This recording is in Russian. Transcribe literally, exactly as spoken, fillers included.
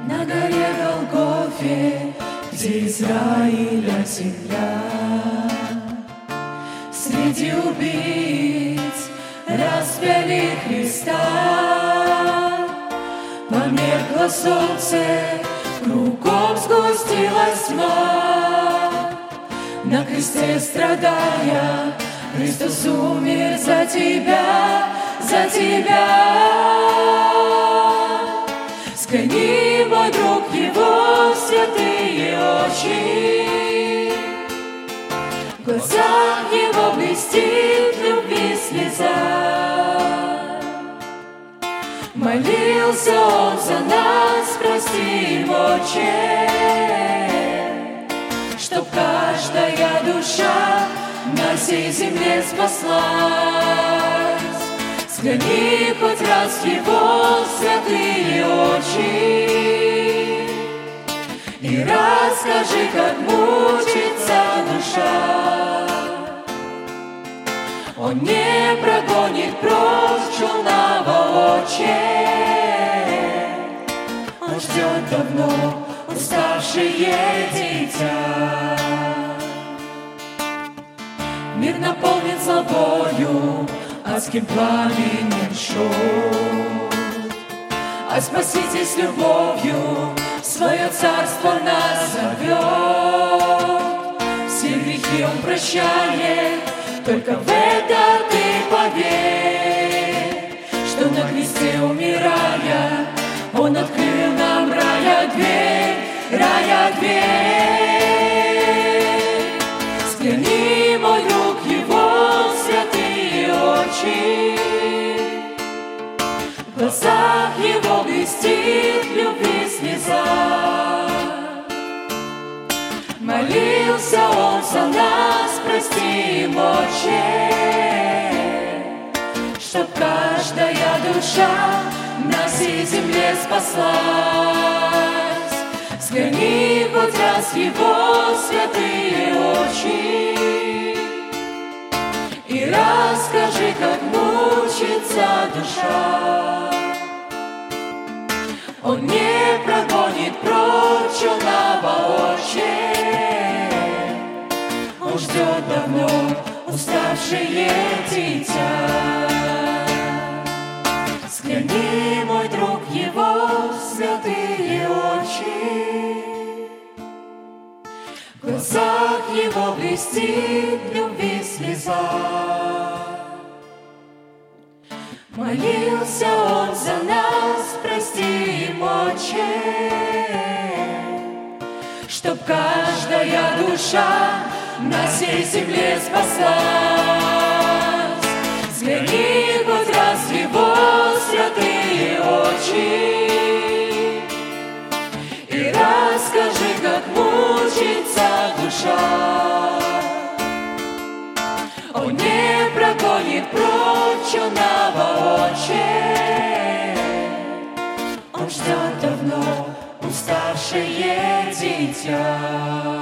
на горе Голгофе, где Израиля земля. Среди убийц распяли Христа. Померкло солнце, кругом сгустилась тьма. На кресте страдая, Христос умер за тебя, за тебя. Взгляни, мой друг, Его святые очи, в глазах Его блестит любви слеза. Молился Он за нас, прости им, Отче, чтоб каждая душа на всей земле спаслась. Взгляни хоть раз в Его святые очи и расскажи, как мучится душа. Он не прогонит прочь чумного, Отче, Он ждет давно уставшие дитя. Мир наполнен злобою, адским пламенем шел, а Спаситель с любовью в свое царство нас зовет. Все грехи Он прощает, только в это ты поверь, что на кресте умирая, Он открыл нам рая дверь, рая дверь. Взгляни, мой друг, Его святые очи, в глазах Его блестит любви слеза. Молился Он за нас, прости им, Отче, чтоб каждая душа на всей земле спаслась. Взгляни хоть раз в Его святые очи и расскажи, как мучится душа. Он не прогонит прочь чумного, Отче, Он ждет давно уставшие дитя. Взгляни, мой друг, Его святые очи, в глазах Его блестит любви слеза. Молился Он за нас, прости им, Отче, чтоб каждая душа на всей земле спаслась. Взгляни хоть раз в Его святые очи и расскажи, как мучится душа. Он не прогонит прочь чумного, Отче, Он ждет давно уставшее дитя.